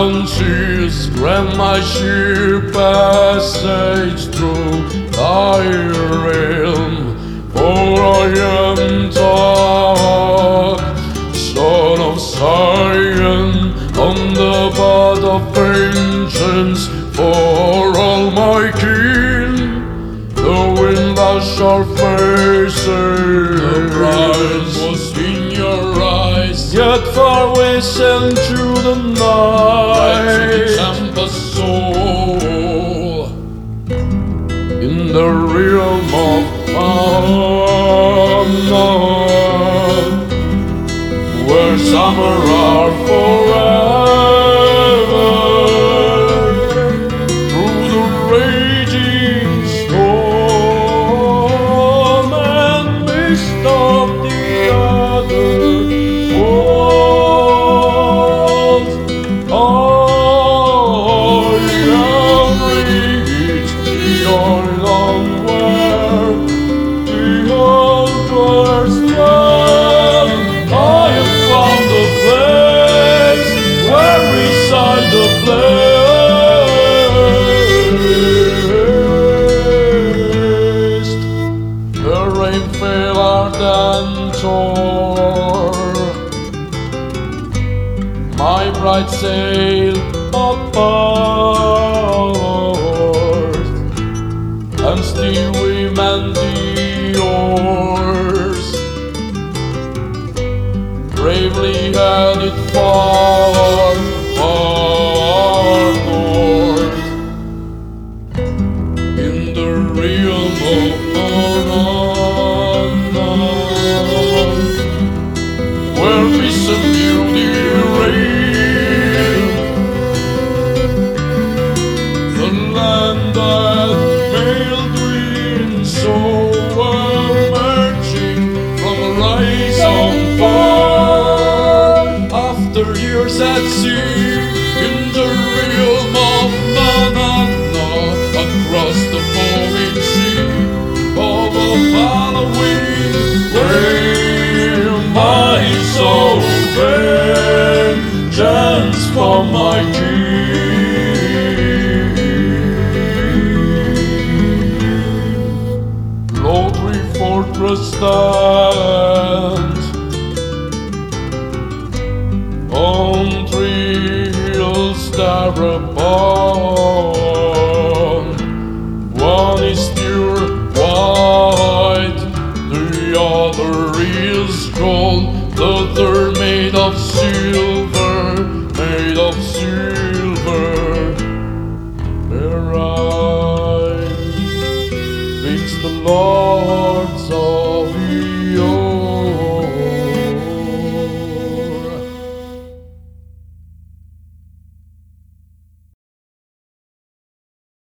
seas grant my sheer passage through thy realm. For I am taught, son of Zion, on the path of vengeance for all my kin. Though in thou shalt facing, the prize was in your eyes, yet far we sent through the night. Tampa soul in the realm of unknown, where summer are forever, through the raging storm and mist of the other world. I have reached the island where the others dwell. I have found the place where reside the blessed. The rain fell out and tore my bright sail apart, and still we manned the oars, bravely headed far, far north, in the realm of unknown, where peace and beauty reign, the land that male dreams so emerging from a rise on fire. After years at sea, in the realm of Manana, across the foaming sea of a Halloween, where my soul vengeance for my king. Lo, three fortress stand on three hills thereupon. One is pure white, the other is gold, the third made of silver, made of silver. There I speaks the Lord.